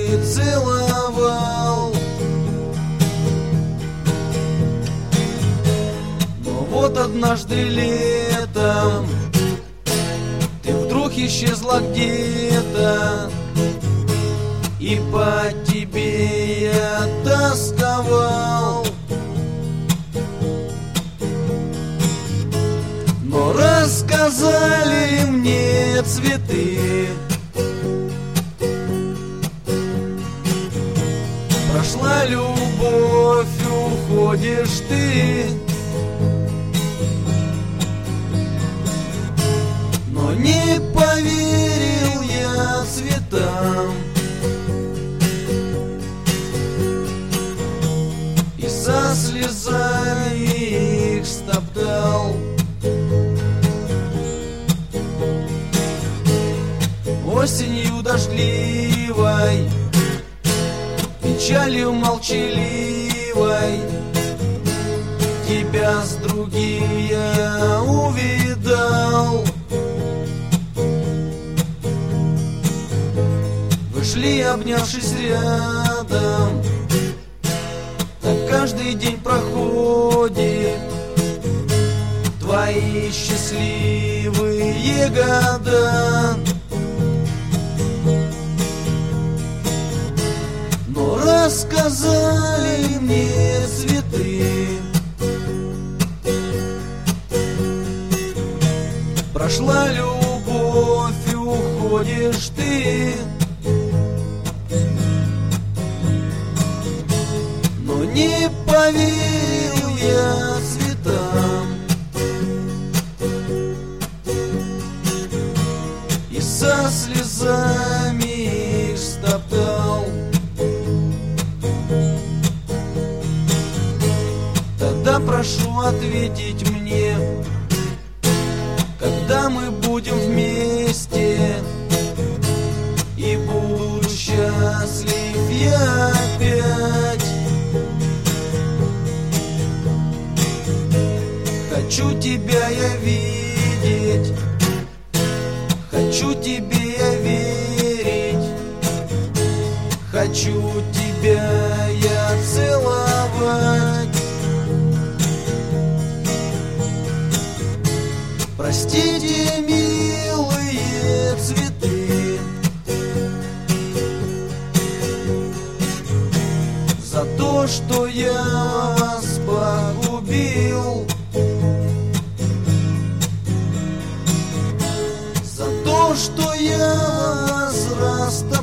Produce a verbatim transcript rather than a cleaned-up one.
целовал. Но вот однажды летом ты вдруг исчезла где-то, и по тебе я тосковал. Но рассказали мне цветы, прошла любовь, уходишь ты. Но не поверил я цветам, и со слезами их стоптал. Осенью дождливой, печалью молчаливой, тебя с другим я увидал. Вы шли, обнявшись рядом, так каждый день проходит, твои счастливые года. Но рассказали мне цветы, прошла любовь, уходишь ты. Но не поверил я цветам, и со слезами их стоптал. Тогда прошу ответить мне, когда мы будем вместе, и буду счастлив я опять. Хочу тебя я видеть, хочу тебе я верить, хочу тебя я целовать. Простите, милые цветы, за то, что я вас погубил, за то, что я вас расстроил.